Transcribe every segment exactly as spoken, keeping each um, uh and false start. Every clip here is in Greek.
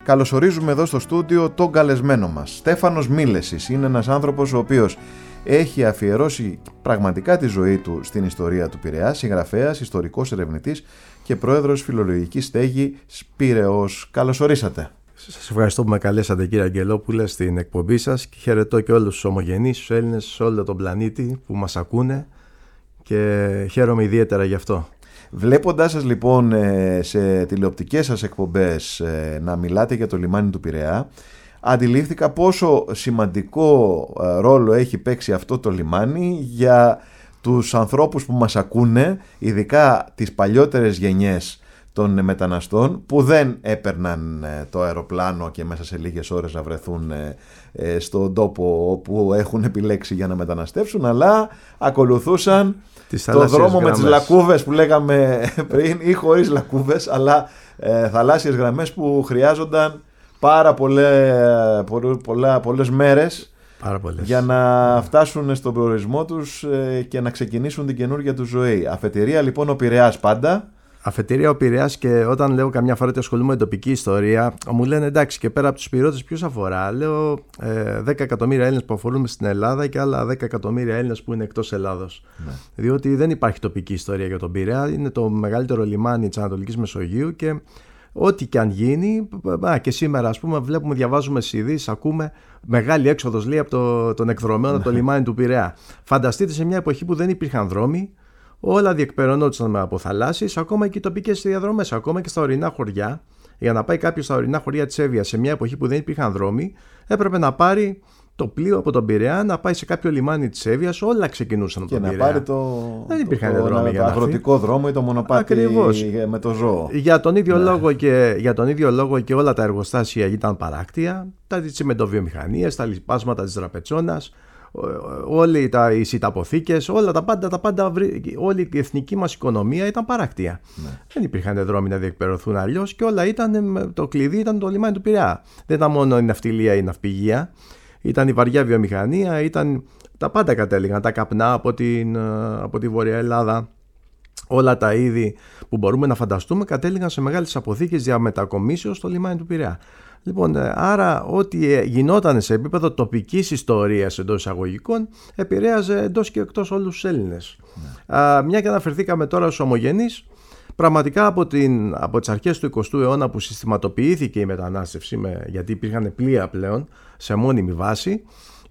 καλωσορίζουμε εδώ στο στούντιο τον καλεσμένο μας. Στέφανος Μίλεσης είναι ένας άνθρωπος ο οποίος έχει αφιερώσει πραγματικά τη ζωή του στην ιστορία του Πειραιά, συγγραφέας, ιστορικός ερευνητής και πρόεδρος φιλολογικής στέγης Πειραιώς. Καλωσορίσατε. Σας ευχαριστώ που με καλέσατε, κύριε Αγγελόπουλε, στην εκπομπή σας και χαιρετώ και όλους τους ομογενείς, τους Έλληνες σε όλο τον πλανήτη που μας ακούνε και χαίρομαι ιδιαίτερα γι' αυτό. Βλέποντάς σας λοιπόν σε τηλεοπτικές σας εκπομπές να μιλάτε για το λιμάνι του Πειραιά, αντιλήφθηκα πόσο σημαντικό ρόλο έχει παίξει αυτό το λιμάνι για τους ανθρώπους που μας ακούνε, ειδικά τις παλιότερες γενιές των μεταναστών που δεν έπαιρναν το αεροπλάνο και μέσα σε λίγες ώρες να βρεθούν στον τόπο όπου έχουν επιλέξει για να μεταναστεύσουν, αλλά ακολουθούσαν το δρόμο γραμμές. Με τις λακκούβες που λέγαμε πριν ή χωρίς λακκούβες, αλλά ε, θαλάσσιες γραμμές που χρειάζονταν πάρα πολλές, πολλά, πολλές μέρες πάρα πολλές. για να φτάσουν στον προορισμό τους ε, και να ξεκινήσουν την καινούργια του ζωή. Αφετηρία λοιπόν ο Πειραιάς πάντα. Αφετηρία ο Πειραιάς, και όταν λέω καμιά φορά ότι ασχολούμαι με τοπική ιστορία, μου λένε εντάξει, και πέρα από τους Πειρώτες ποιους αφορά. Λέω ε, δέκα εκατομμύρια Έλληνες που αφορούν στην Ελλάδα και άλλα δέκα εκατομμύρια Έλληνες που είναι εκτός Ελλάδος. Ναι. Διότι δεν υπάρχει τοπική ιστορία για τον Πειραιά. Είναι το μεγαλύτερο λιμάνι της Ανατολικής Μεσογείου και ό,τι και αν γίνει, α, και σήμερα ας πούμε βλέπουμε, διαβάζουμε στις ειδήσεις, ακούμε μεγάλη έξοδος λέει από το, τον εκδρομέων από το λιμάνι του Πειραιά. Φανταστείτε σε μια εποχή που δεν υπήρχαν δρόμοι. Όλα διεκπεραιωνόντουσαν από θαλάσσιες, ακόμα και οι τοπικές διαδρομές, ακόμα και στα ορεινά χωριά. Για να πάει κάποιος στα ορεινά χωριά της Εύβοιας σε μια εποχή που δεν υπήρχαν δρόμοι, έπρεπε να πάρει το πλοίο από τον Πειραιά, να πάει σε κάποιο λιμάνι της Εύβοιας. Όλα ξεκινούσαν από τον Πειραιά. Και να πάρει το, δεν υπήρχαν το, δρόμοι το, για το να αγροτικό φύγει. δρόμο ή το μονοπάτι. Ακριβώς. Με το ζώο. Για τον, ίδιο ναι. λόγο και, για τον ίδιο λόγο και όλα τα εργοστάσια ήταν παράκτια. Τα τσιμεντοβιομηχανίες, τα λιπάσματα της Δραπετσώνας, όλοι τα, οι σιταποθήκες, όλα τα πάντα, τα πάντα, όλη η εθνική μας οικονομία ήταν παράκτια. Ναι. Δεν υπήρχαν δρόμοι να διεκπαιρωθούν αλλιώς και όλα ήταν, το κλειδί ήταν το λιμάνι του Πειραιά. Δεν ήταν μόνο η ναυτιλία ή η ναυπηγεία, ήταν η βαριά βιομηχανία, ήταν, τα πάντα κατέληγαν, τα καπνά από, την, από τη Βορεια Ελλάδα. Όλα τα είδη που μπορούμε να φανταστούμε κατέληγαν σε μεγάλες αποθήκες διαμετακομίσεως στο λιμάνι του Πειραιά. Λοιπόν, άρα ό,τι γινόταν σε επίπεδο τοπικής ιστορίας εντός εισαγωγικών επηρέαζε εντός και εκτός όλους τους Έλληνες. Ναι. Α, μια και αναφερθήκαμε τώρα στους ομογενείς, πραγματικά από, την, από τις αρχές του εικοστού αιώνα που συστηματοποιήθηκε η μετανάστευση, με, γιατί υπήρχαν πλοία πλέον σε μόνιμη βάση,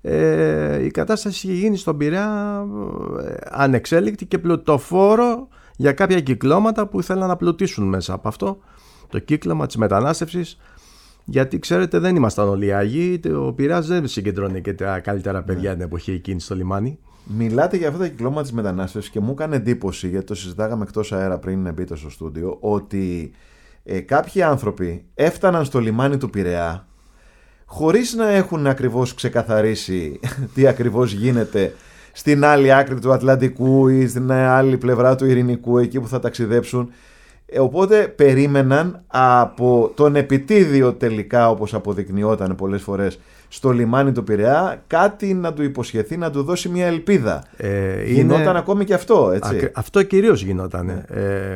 ε, η κατάσταση είχε γίνει στον Πειραιά ε, ανεξέλεκτη και πλουτοφόρο για κάποια κυκλώματα που ήθελαν να πλουτίσουν μέσα από αυτό το κύκλωμα της μετανάστευσης. Γιατί ξέρετε, δεν ήμασταν όλοι Άγιοι. Ο Πειραιάς δεν συγκεντρώνει και τα καλύτερα παιδιά την εποχή εκείνη στο λιμάνι. Μιλάτε για αυτά τα κυκλώματα της μετανάστευσης και μου έκανε εντύπωση, γιατί το συζητάγαμε εκτός αέρα πριν μπείτε στο στούντιο, ότι ε, κάποιοι άνθρωποι έφταναν στο λιμάνι του Πειραιά χωρίς να έχουν ακριβώς ξεκαθαρίσει τι ακριβώς γίνεται στην άλλη άκρη του Ατλαντικού ή στην άλλη πλευρά του Ειρηνικού, εκεί που θα ταξιδέψουν. Οπότε περίμεναν από τον επιτίδιο τελικά, όπως αποδεικνυόταν πολλές φορές στο λιμάνι του Πειραιά, κάτι να του υποσχεθεί, να του δώσει μια ελπίδα. Ε, γινόταν είναι... ακόμη και αυτό, έτσι. Α, αυτό κυρίως γινόταν. Ε,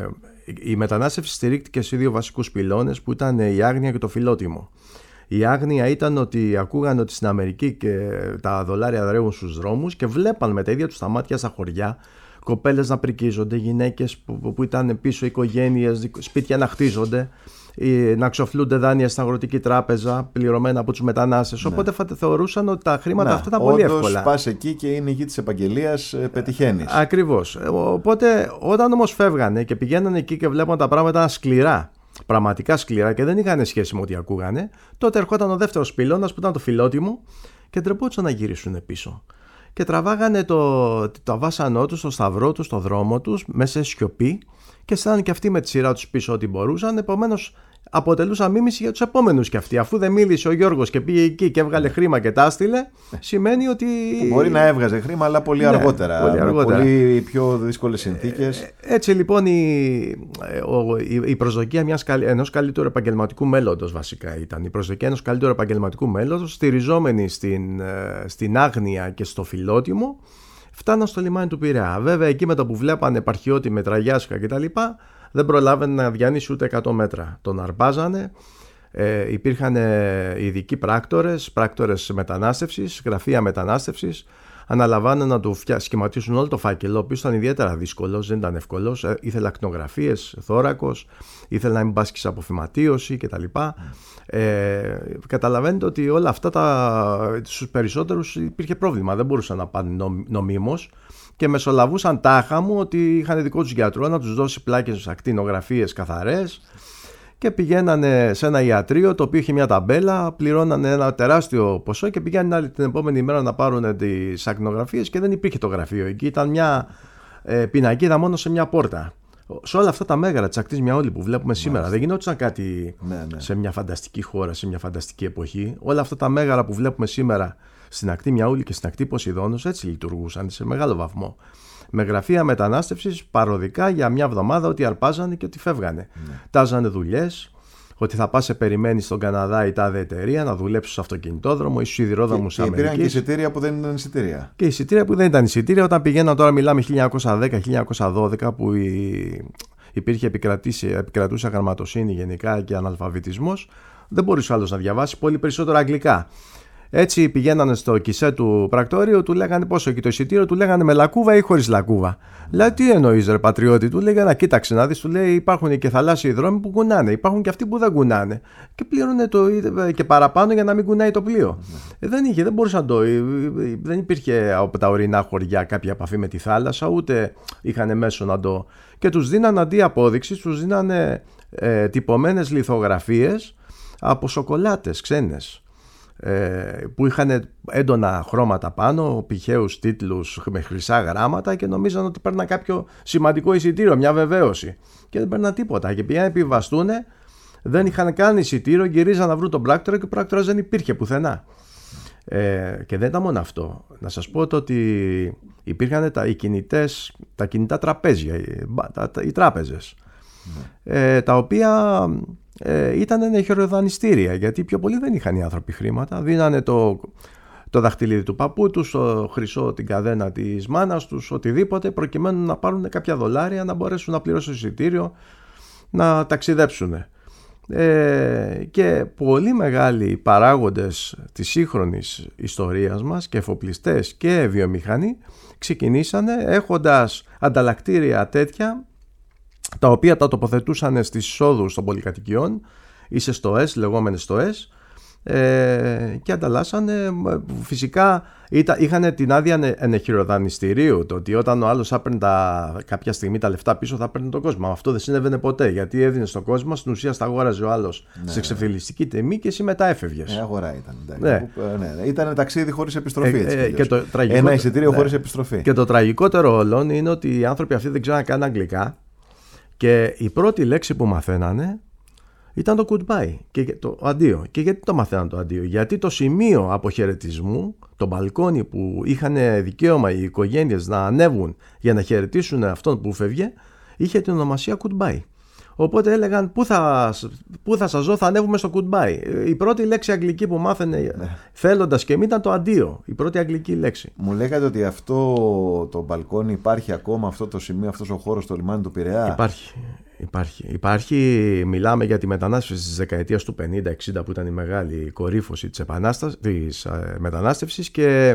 η μετανάστευση στηρίχτηκε σε δύο βασικούς πυλώνες που ήταν η άγνοια και το φιλότιμο. Η άγνοια ήταν ότι ακούγαν ότι στην Αμερική και τα δολάρια δρεύουν στους δρόμους και βλέπαν με τα ίδια τους τα μάτια στα χωριά κοπέλες να πρικίζονται, γυναίκες που, που ήταν πίσω, οικογένειες, σπίτια να χτίζονται, να ξοφλούνται δάνεια στην αγροτική τράπεζα πληρωμένα από τους μετανάστες. Ναι. Οπότε θεωρούσαν ότι τα χρήματα ναι, αυτά ήταν πολύ εύκολα. Όντως πας εκεί και είναι η γη της επαγγελίας, πετυχαίνεις. Ακριβώς. Οπότε όταν όμως φεύγανε και πηγαίνανε εκεί και βλέπαν τα πράγματα σκληρά, πραγματικά σκληρά και δεν είχαν σχέση με ό,τι ακούγανε, τότε ερχόταν ο δεύτερος πυλώνας που ήταν το φιλότιμο και ντρεπόντουσαν να γυρίσουν πίσω. Και τραβάγανε το, το βάσανό τους, το σταυρό τους, το δρόμο τους μέσα σε σιωπή και στάναν και αυτοί με τη σειρά τους πίσω ό,τι μπορούσαν. Επομένως αποτελούσαν μίμηση για τους επόμενους κι αυτοί. Αφού δεν μίλησε ο Γιώργος και πήγε εκεί και έβγαλε χρήμα και τα έστειλε, σημαίνει ότι... Μπορεί να έβγαζε χρήμα, αλλά πολύ, ναι, αργότερα, πολύ αργότερα. Με πολύ πιο δύσκολες συνθήκες. Έτσι λοιπόν η, η, η προσδοκία μιας, ενός καλύτερου επαγγελματικού μέλλοντος βασικά ήταν. Η προσδοκία ενός καλύτερου επαγγελματικού μέλλοντος, στηριζόμενη στην, στην άγνοια και στο φιλότιμο, φτάναν στο λιμάνι του Πειραιά. Βέβαια εκεί με το που βλέπανε επαρχιώτη με τραγιάσκα κτλ. Δεν προλάβαινε να διανύσει ούτε εκατό μέτρα. Τον αρπάζανε, Ε, υπήρχαν ειδικοί πράκτορες, πράκτορες μετανάστευσης, γραφεία μετανάστευσης. Αναλαμβάνουν να του σχηματίσουν όλο το φάκελο, ο οποίος ήταν ιδιαίτερα δύσκολος, δεν ήταν εύκολος. Ε, ήθελε ακτινογραφίες, θώρακος, ήθελε να μην πάσχει σε αποφυματίωση κτλ. Mm. Ε, καταλαβαίνετε ότι όλα αυτά τα, στους περισσότερους υπήρχε πρόβλημα, δεν μπορούσαν να πάνε νομ, νομίμως και μεσολαβούσαν τάχα μου ότι είχαν δικό τους γιατρό να τους δώσει πλάκες ακτινογραφίες καθαρές. Και πηγαίνανε σε ένα ιατρείο το οποίο είχε μια ταμπέλα, πληρώνανε ένα τεράστιο ποσό και πηγαίνανε την επόμενη μέρα να πάρουν τις ακτινογραφίες και δεν υπήρχε το γραφείο εκεί. Ήταν μια ε, πινακίδα μόνο σε μια πόρτα. Σε όλα αυτά τα μέγαρα της ακτής Μιαούλη που βλέπουμε σήμερα, μάλιστα, δεν γινόταν κάτι ναι, ναι. σε μια φανταστική χώρα, σε μια φανταστική εποχή. Όλα αυτά τα μέγαρα που βλέπουμε σήμερα στην ακτή Μιαούλη και στην ακτή Ποσειδώνος έτσι λειτουργούσαν σε μεγάλο βαθμό. Με γραφεία μετανάστευσης παροδικά για μια εβδομάδα ότι αρπάζανε και ότι φεύγανε. Ναι. Τάζανε δουλειές, ότι θα πας σε περιμένει στον Καναδά η τάδε εταιρεία να δουλέψει στο αυτοκινητόδρομο ή στους σιδηρόδρομους Αμερικής. Και υπήρχαν και εισιτήρια που δεν ήταν εισιτήρια. Και εισιτήρια που δεν ήταν εισιτήρια. Όταν πηγαίναν, τώρα μιλάμε χίλια εννιακόσια δέκα χίλια εννιακόσια δώδεκα, που υπήρχε επικρατούσα γραμματοσύνη γενικά και αναλφαβητισμός, δεν μπορούσε άλλος να διαβάσει, πολύ περισσότερο αγγλικά. Έτσι πηγαίνανε στο κισέ του πρακτόριου, του λέγανε πόσο εκεί το εισιτήριο, του λέγανε με λακκούβα ή χωρίς λακκούβα. Λέει, τι εννοείς ρε πατριώτη, του λέγανε, κοίταξε να δεις, του λέει, υπάρχουν και θαλάσσιοι δρόμοι που κουνάνε, υπάρχουν και αυτοί που δεν κουνάνε. Και πλήρωνε το, και παραπάνω για να μην κουνάει το πλοίο. Ε, δεν είχε, δεν μπορούσε να το. Δεν υπήρχε από τα ορεινά χωριά κάποια επαφή με τη θάλασσα, ούτε είχαν μέσο να το. Και τους δίνανε αντί απόδειξης, τους δίνανε ε, τυπωμένες λιθογραφίες από σοκολάτες ξένες, που είχαν έντονα χρώματα πάνω, πηχαίους τίτλους με χρυσά γράμματα και νομίζαν ότι παίρναν κάποιο σημαντικό εισιτήριο, μια βεβαίωση. Και δεν παίρναν τίποτα. Και πήγαν να επιβαστούν, δεν είχαν καν εισιτήριο, γυρίζαν να βρουν τον πράκτορα και ο πράκτορας δεν υπήρχε πουθενά. Ε, και δεν ήταν μόνο αυτό. Να σας πω το ότι υπήρχαν τα, οι κινητές, τα κινητά τραπέζια, οι, τα, τα, οι τράπεζες, ναι. ε, τα οποία ε, ήταν χειροδανιστήρια, γιατί πιο πολλοί δεν είχαν οι άνθρωποι χρήματα. Δίνανε το, το δαχτυλίδι του παππού τους, το χρυσό, την καδένα της μάνας τους, οτιδήποτε, προκειμένου να πάρουν κάποια δολάρια, να μπορέσουν να πληρώσουν εισιτήριο, να ταξιδέψουν. Ε, και πολύ μεγάλοι παράγοντες της σύγχρονης ιστορίας μας και εφοπλιστές και βιομηχανοί ξεκινήσανε έχοντας ανταλλακτήρια τέτοια, τα οποία τα τοποθετούσαν στις εισόδους των πολυκατοικιών ή σε στοές, λεγόμενες στοές, ε, και ανταλλάσσανε. Φυσικά είχαν την άδεια ενεχειροδανιστηρίου, το ότι όταν ο άλλος έπαιρνε κάποια στιγμή τα λεφτά πίσω θα παίρνει τον κόσμο. Αυτό δεν συνέβαινε ποτέ, γιατί έδινε στον κόσμο, στην ουσία στα αγόραζε ο άλλος, ναι, σε εξεφελιστική τιμή και εσύ μετά έφευγες. Ε, αγορά ήταν. Ναι. Ναι, ναι. Ήταν ταξίδι χωρίς επιστροφή. Ε, ε, και το τραγικό... Ένα εισιτήριο, ναι, χωρίς επιστροφή. Και το τραγικότερο όλων είναι ότι οι άνθρωποι αυτοί δεν ξέραν καν αγγλικά και η πρώτη λέξη που μαθαίνανε ήταν το goodbye και το αντίο. Και γιατί το μαθαίναν το αντίο? Γιατί το σημείο αποχαιρετισμού, το μπαλκόνι που είχαν δικαίωμα οι οικογένειες να ανέβουν για να χαιρετήσουν αυτόν που φεύγε, είχε την ονομασία goodbye. Οπότε έλεγαν, πού θα, πού θα σας ζω, θα ανέβουμε στο goodbye. Η πρώτη λέξη αγγλική που μάθαινε, ναι, θέλοντας και μη, ήταν το αντίο. Η πρώτη αγγλική λέξη. Μου λέγατε ότι αυτό το μπαλκόνι υπάρχει ακόμα, αυτό το σημείο, αυτός ο χώρος στο λιμάνι του Πειραιά? Υπάρχει. Υπάρχει. Υπάρχει, μιλάμε για τη μετανάστευση της δεκαετίας του πενήντα εξήντα, που ήταν η μεγάλη κορύφωση της, της ε, μετανάστευσης, και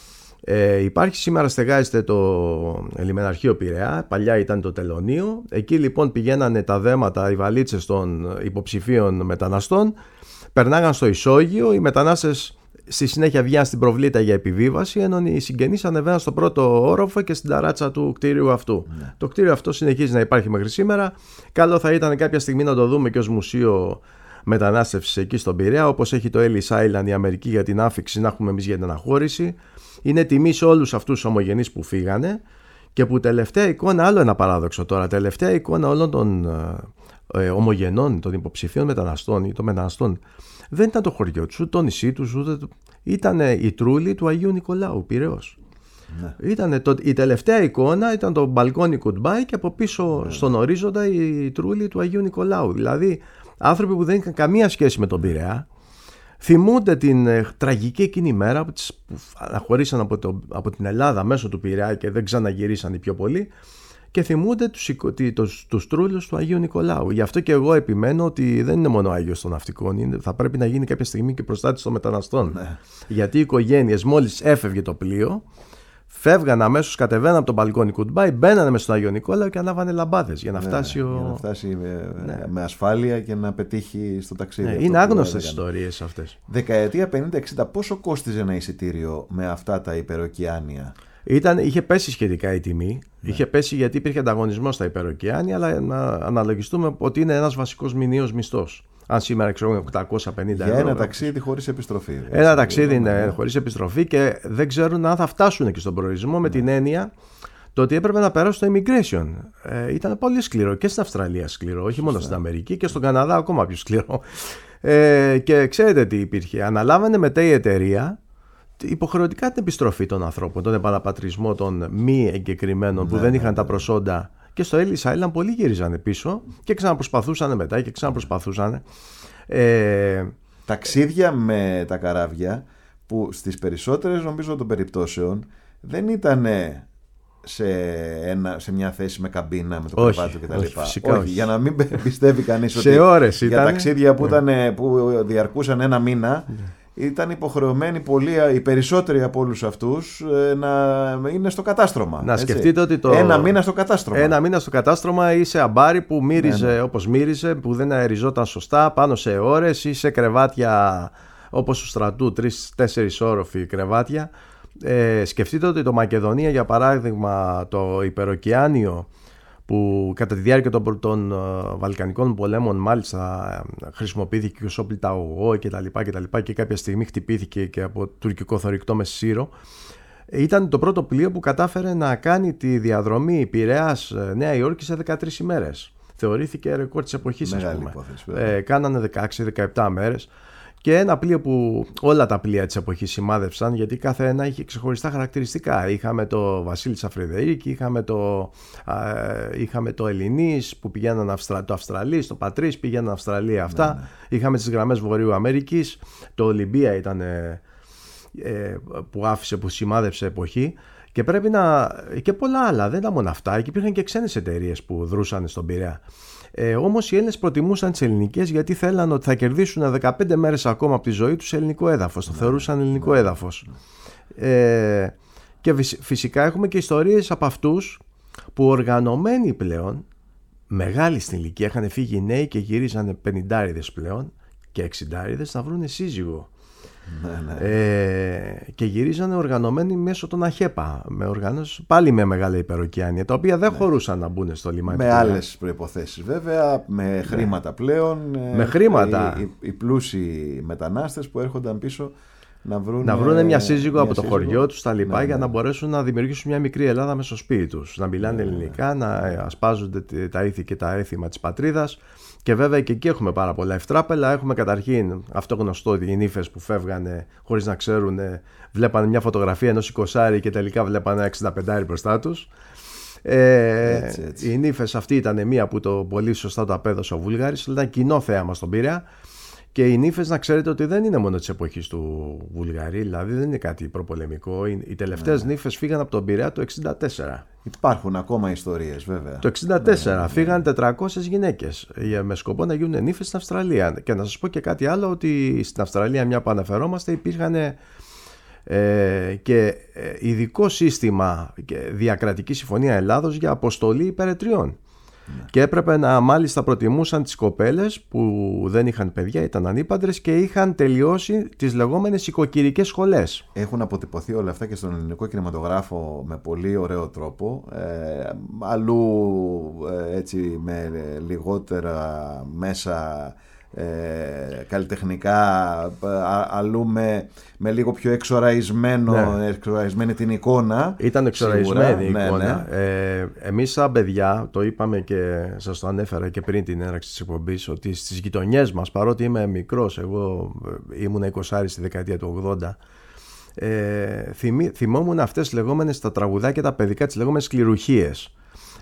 ε, υπάρχει σήμερα, στεγάζεται το λιμεναρχείο Πειραιά, παλιά ήταν το τελωνείο. Εκεί λοιπόν πηγαίνανε τα δέματα, οι βαλίτσες των υποψηφίων μεταναστών, περνάγαν στο ισόγειο, οι μετανάστες στη συνέχεια βγαίναν στην προβλήτα για επιβίβαση, ενώ οι συγγενείς ανεβαίναν στο πρώτο όροφο και στην ταράτσα του κτίριου αυτού. Ναι. Το κτίριο αυτό συνεχίζει να υπάρχει μέχρι σήμερα. Καλό θα ήταν κάποια στιγμή να το δούμε και ως μουσείο μετανάστευσης εκεί στον Πειραιά, όπως έχει το Ellis Island η Αμερική για την άφιξη, να έχουμε εμείς για την αναχώρηση. Είναι τιμή σε όλους αυτούς τους ομογενείς που φύγανε και που τελευταία εικόνα, άλλο ένα παράδοξο τώρα, τελευταία εικόνα όλων των ε, ομογενών, των υποψηφίων μεταναστών ή των μεταναστών, δεν ήταν το χωριό τους, ούτε το νησί τους, ούτε το... ήταν η τρούλη του Αγίου Νικολάου, Πειραιώς. Ναι. Ήτανε το... Η τελευταία εικόνα ήταν το μπαλκόνι goodbye και από πίσω, ναι, στον ορίζοντα η τρούλη του Αγίου Νικολάου. Δηλαδή άνθρωποι που δεν είχαν καμία σχέση με τον Πειραιά θυμούνται την ε, τραγική εκείνη μέρα που, τις, που αναχωρήσαν από, το, από την Ελλάδα μέσω του Πειραιά και δεν ξαναγυρίσαν οι πιο πολλοί, και θυμούνται τους, τους, τους τρούλους του Αγίου Νικολάου. Γι' αυτό και εγώ επιμένω ότι δεν είναι μόνο Άγιος των Ναυτικών, είναι, θα πρέπει να γίνει κάποια στιγμή και προστάτης των μεταναστών. Ναι. Γιατί οι οικογένειες μόλις έφευγε το πλοίο, φεύγαν αμέσως, κατεβαίναν από τον μπαλκόνι Goodbye, μπαίνανε μες στον Άγιο Νικόλαο και ανάβανε λαμπάδες για να φτάσει, ναι, ο... για να φτάσει με, ναι. με ασφάλεια και να πετύχει στο ταξίδι. Ναι, είναι άγνωστες ιστορίες αυτές. Δεκαετία πενήντα εξήντα, πόσο κόστιζε ένα εισιτήριο με αυτά τα υπεροκειάνια? Ήταν, είχε πέσει σχετικά η τιμή. Ναι. Είχε πέσει γιατί υπήρχε ανταγωνισμός στα υπεροκειάνια, αλλά να αναλογιστούμε ότι είναι ένας βασικός μηνιαίος μισθός. Αν σήμερα ξέρω οκτακόσια πενήντα για ευρώ. ένα ταξίδι χωρίς επιστροφή. Ένα ταξίδι είναι χωρίς επιστροφή και δεν ξέρουν αν θα φτάσουν και στον προορισμό, ναι. με την έννοια το ότι έπρεπε να περάσουν στο immigration. Ε, ήταν πολύ σκληρό και στην Αυστραλία σκληρό, όχι μόνο στην Αμερική, και στον Καναδά ακόμα πιο σκληρό. Ε, και ξέρετε τι υπήρχε. Αναλάβανε μετά η εταιρεία υποχρεωτικά την επιστροφή των ανθρώπων, τον επαναπατρισμό των μη εγκεκριμένων που ναι, δεν είχαν ναι, τα προσόντα. Και στο Ellis Island πολλοί γύριζαν πίσω και ξαναπροσπαθούσαν μετά και ξαναπροσπαθούσαν. Ε... Ταξίδια με τα καράβια που στις περισσότερες νομίζω των περιπτώσεων δεν ήταν σε, ένα, σε μια θέση με καμπίνα, με το κρεβάτι κτλ. Όχι, φυσικά όχι, όχι. Για να μην πιστεύει κανείς ότι σε ώρες για ήταν... ταξίδια που, ήταν, που διαρκούσαν ένα μήνα, ήταν υποχρεωμένοι πολλοί, οι περισσότεροι από όλους αυτούς να είναι στο κατάστρωμα. Να έτσι. Σκεφτείτε ότι το... Ένα μήνα στο κατάστρωμα. Ένα μήνα στο κατάστρωμα ή σε αμπάρι που μύριζε ναι, ναι. όπως μύριζε, που δεν αεριζόταν σωστά, πάνω σε ώρες, ή σε κρεβάτια όπως του στρατού, τρεις-τέσσερις όροφοι κρεβάτια. Ε, σκεφτείτε ότι το Μακεδονία, για παράδειγμα, το υπεροκειάνιο, που κατά τη διάρκεια των, των Βαλκανικών πολέμων μάλιστα χρησιμοποιήθηκε ως όπλητα ογώ και τα λοιπά και τα λοιπά και κάποια στιγμή χτυπήθηκε και από τουρκικό θωρηκτό με Σύρο, ήταν το πρώτο πλοίο που κατάφερε να κάνει τη διαδρομή Πειραιάς Νέα Υόρκη σε δεκατρείς ημέρες. Θεωρήθηκε ρεκόρ της εποχής, ας πούμε. Ε, κάνανε δεκαέξι δεκαεπτά μέρες. Και ένα πλοίο που όλα τα πλοία της εποχής σημάδευσαν, γιατί κάθε ένα είχε ξεχωριστά χαρακτηριστικά. Είχαμε το Βασίλη Σαφριδερίκη, είχαμε το, ε, είχαμε το Ελληνής που πηγαίναν Αυστρα, το Αυστραλής, το Πατρίς πήγαιναν Αυστραλία αυτά. Ναι, ναι. Είχαμε τις γραμμές Βορείου Αμερικής, το Ολυμπία ήταν ε, ε, που άφησε, που σημάδευσε εποχή. Και πρέπει να. Και πολλά άλλα, δεν ήταν μόνο αυτά. Και υπήρχαν και ξένες εταιρείες που δρούσαν στον Πειραιά. Ε, όμως οι Έλληνες προτιμούσαν τις ελληνικές, γιατί θέλαν ότι θα κερδίσουν δεκαπέντε μέρες ακόμα από τη ζωή τους σε ελληνικό έδαφος. Το θεωρούσαν ελληνικό έδαφος. Ε, και φυσικά έχουμε και ιστορίες από αυτούς που οργανωμένοι πλέον, μεγάλοι στην ηλικία, είχαν φύγει νέοι και γυρίζανε πενηντάριδες πλέον και εξιντάριδες να βρουν σύζυγο. Ναι, ναι. Ε, και γυρίζανε οργανωμένοι μέσω των ΑΧΕΠΑ, με οργανώσεις πάλι με μεγάλα υπεροκειάνια, τα οποία δεν ναι. χωρούσαν να μπουν στο λιμάνι. Με άλλες προϋποθέσεις βέβαια, με χρήματα ναι. πλέον. Με χρήματα. Οι, οι, οι πλούσιοι μετανάστες που έρχονταν πίσω να βρουν, να βρουν μια σύζυγο μια από το σύζυγο. χωριό τους τα λοιπά, ναι, για ναι. να μπορέσουν να δημιουργήσουν μια μικρή Ελλάδα μέσα στο σπίτι τους. Να μιλάνε ναι, ελληνικά, ναι. να ασπάζονται τα ήθη και τα έθιμα της πατρίδας. Και βέβαια και εκεί έχουμε πάρα πολλά ευτράπελα. Έχουμε καταρχήν αυτό γνωστό, ότι οι νύφες που φεύγανε χωρίς να ξέρουν, βλέπανε μια φωτογραφία ενός εικοσάρι και τελικά βλέπανε ένα εξηνταπεντάρι μπροστά τους. Ε, έτσι, έτσι. Οι νύφες αυτή ήταν μία που το πολύ σωστά το απέδωσε ο Βούλγαρης. Ήταν κοινό θέαμα στον Πειραιά. Και οι νύφες, να ξέρετε ότι δεν είναι μόνο της εποχής του Βουλγαρή, δηλαδή δεν είναι κάτι προπολεμικό. Οι τελευταίες ναι. νύφες φύγαν από τον Πειραιά το εξήντα τέσσερα. Υπάρχουν ακόμα ιστορίες βέβαια. Το εξήντα τέσσερα ναι, ναι, ναι. φύγαν τετρακόσιες γυναίκες με σκοπό να γίνουν νύφες στην Αυστραλία. Και να σας πω και κάτι άλλο, ότι στην Αυστραλία, μια που αναφερόμαστε, υπήρχαν ε, και ειδικό σύστημα και διακρατική συμφωνία Ελλάδος για αποστολή υπερετριών. Ναι. Και έπρεπε να, μάλιστα προτιμούσαν τις κοπέλες που δεν είχαν παιδιά, ήταν ανήπαντρες και είχαν τελειώσει τις λεγόμενες οικοκυρικές σχολές. Έχουν αποτυπωθεί όλα αυτά και στον ελληνικό κινηματογράφο με πολύ ωραίο τρόπο. Ε, αλλού ε, έτσι με λιγότερα μέσα ε, καλλιτεχνικά, αλλού με, με λίγο πιο εξοραϊσμένο, ναι. εξοραϊσμένη την εικόνα. Ήταν εξοραϊσμένη η ναι, εικόνα. Ναι. Ε, εμείς σαν παιδιά, το είπαμε και σας το ανέφερα και πριν την έναρξη της εκπομπής, ότι στις γειτονιές μας, παρότι είμαι μικρός, εγώ ήμουν εικοσάρι στη δεκαετία του ογδόντα, ε, θυμή, θυμόμουν αυτές τις λεγόμενες, τα τραγουδάκια τα παιδικά, τις λεγόμενες κληρουχίες.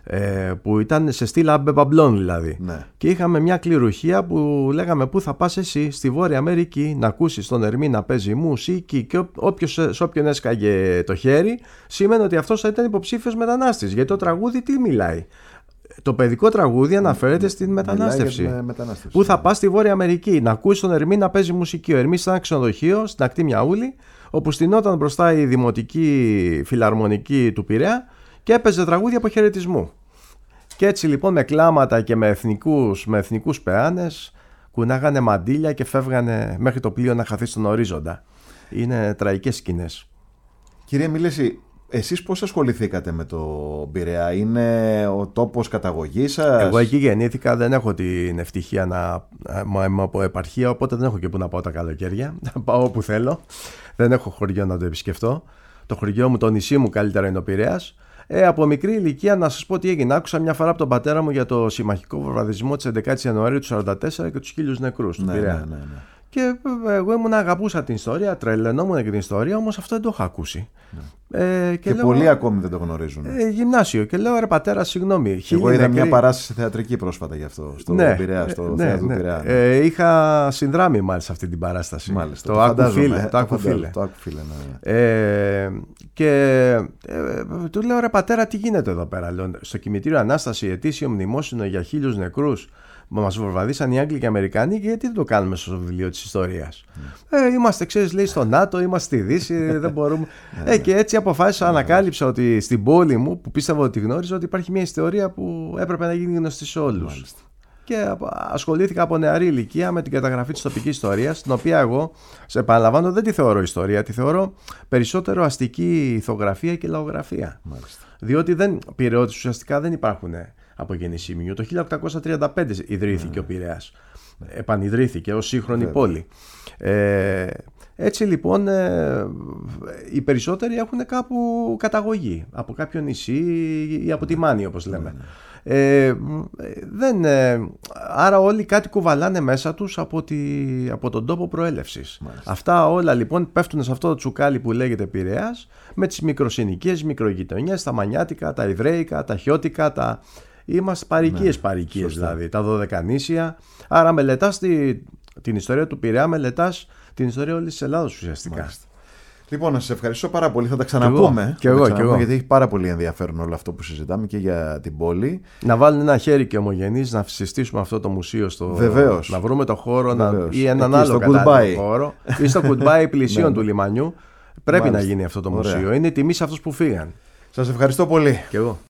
Ε, που ήταν σε στήλα αμπεμπαμπλών δηλαδή. Ναι. Και είχαμε μια κληροχία που λέγαμε πού θα πας εσύ στη Βόρεια Αμερική να ακούσεις τον Ερμή να παίζει μουσική, και όποιος, σε όποιον έσκαγε το χέρι σήμαινε ότι αυτός θα ήταν υποψήφιος μετανάστης, γιατί το τραγούδι τι μιλάει? Το παιδικό τραγούδι αναφέρεται στην μετανάστευση. Με μετανάστευση. Πού θα πας στη Βόρεια Αμερική να ακούσεις τον Ερμή να παίζει μουσική? Ο Ερμής ήταν ένα ξενοδοχείο στην ακτή Μιαούλη, όπου στηνόταν μπροστά η Δημοτική Φιλαρμονική του Πειραιά και έπαιζε τραγούδια αποχαιρετισμού. Και έτσι λοιπόν με κλάματα και με εθνικούς, με εθνικούς πεάνες κουνάγανε μαντίλια και φεύγανε μέχρι το πλοίο να χαθεί στον ορίζοντα. Είναι τραγικές σκηνές. Κύριε Μίλεση, εσείς πώς ασχοληθήκατε με το Πειραιά? Είναι ο τόπος καταγωγής σας? Εγώ εκεί γεννήθηκα, δεν έχω την ευτυχία να είμαι από επαρχία, οπότε δεν έχω και που να πάω τα καλοκαίρια. Να πάω όπου θέλω. Δεν έχω χωριό να το επισκεφτώ. Το χωριό μου, το νησί μου καλύτερα είναι ο Πειραιάς. Ε, από μικρή ηλικία να σας πω τι έγινε. Άκουσα μια φορά από τον πατέρα μου για το συμμαχικό βομβαρδισμό της εβδομήντα Ιανουαρίου του χίλια εννιακόσια σαράντα τέσσερα και τους χίλιους νεκρούς του ναι, Πειραιά. ναι, ναι, ναι. Και εγώ ήμουν αγαπούσα την ιστορία, τρελαινόμουν και την ιστορία, όμως αυτό δεν το είχα ακούσει. Ναι. Ε, και και λέω, πολλοί ακόμη δεν το γνωρίζουν. Ε, γυμνάσιο. Και λέω, ρε πατέρα, συγγνώμη. Εγώ είδα νεκροί... μια παράσταση θεατρική πρόσφατα γι' αυτό. Στο ναι, Πειραιά, στο ναι, θέατρο ναι. του Πειραιά. Ε, είχα συνδράμει μάλιστα αυτή την παράσταση. Μάλιστα, το, το άκου φαντάζομαι, φίλε. Το άκου φίλε. Το άκου φίλε ναι. Ε, και ε, του λέω, ρε πατέρα, τι γίνεται εδώ πέρα? Λέω, στο κημητήριο Ανάσταση, ετήσιο μνημόσυνο για χίλιους νεκρούς. Μας βομβαρδίσαν οι Άγγλοι και οι Αμερικανοί, και γιατί δεν το κάνουμε στο βιβλίο της ιστορίας? ε, είμαστε, ξέρεις, λέει, στο ΝΑΤΟ, είμαστε στη Δύση, δεν μπορούμε. ε, και έτσι αποφάσισα, ανακάλυψα ότι στην πόλη μου, που πίστευα ότι γνώριζα, ότι υπάρχει μια ιστορία που έπρεπε να γίνει γνωστή σε όλους. Μάλιστα. Και ασχολήθηκα από νεαρή ηλικία με την καταγραφή της τοπικής ιστορίας, την οποία εγώ, σε επαναλαμβάνω, δεν τη θεωρώ ιστορία, τη θεωρώ περισσότερο αστική ηθογραφία και λαογραφία. Μάλιστα. Διότι δεν, Πειραιώτες ουσιαστικά δεν υπάρχουν από γεννησίμιο. Το χίλια οκτακόσια τριάντα πέντε ιδρύθηκε mm. ο Πειραιάς. Mm. Επανειδρύθηκε ως σύγχρονη mm. πόλη. Ε, έτσι λοιπόν ε, οι περισσότεροι έχουν κάπου καταγωγή. Από κάποιο νησί ή από τη Μάνη, όπως λέμε. Mm. Ε, δεν, ε, άρα όλοι κάτι κουβαλάνε μέσα τους από, τη, από τον τόπο προέλευσης. Μάλιστα. Αυτά όλα λοιπόν πέφτουν σε αυτό το τσουκάλι που λέγεται Πειραιάς, με τις μικροσυνοικίες, μικρογειτονιές, τα μανιάτικα, τα ιδραίικα, τα χιώτικα, τα... Είμαστε παροικίες, ναι, παροικίες δηλαδή, τα δωδεκανήσια. Άρα μελετάς τη, την ιστορία του Πειραιά, μελετάς την ιστορία όλης της Ελλάδος ουσιαστικά. Μάλιστα. Λοιπόν, να σας ευχαριστώ πάρα πολύ. Θα τα ξαναπούμε. Και εγώ, και εγώ. Γιατί έχει πάρα πολύ ενδιαφέρον όλο αυτό που συζητάμε και για την πόλη. Να βάλουν ένα χέρι και ομογενείς να συστήσουμε αυτό το μουσείο στο. Βεβαίως. Να βρούμε το χώρο να... ή έναν εκεί, άλλο κατάλληλο χώρο. Ή στο goodbye πλησίον του λιμανιού. Πρέπει Μάλιστα. να γίνει αυτό το μουσείο. Ωραία. Είναι τιμή σε αυτούς που φύγαν. Σας ευχαριστώ πολύ. Και εγώ.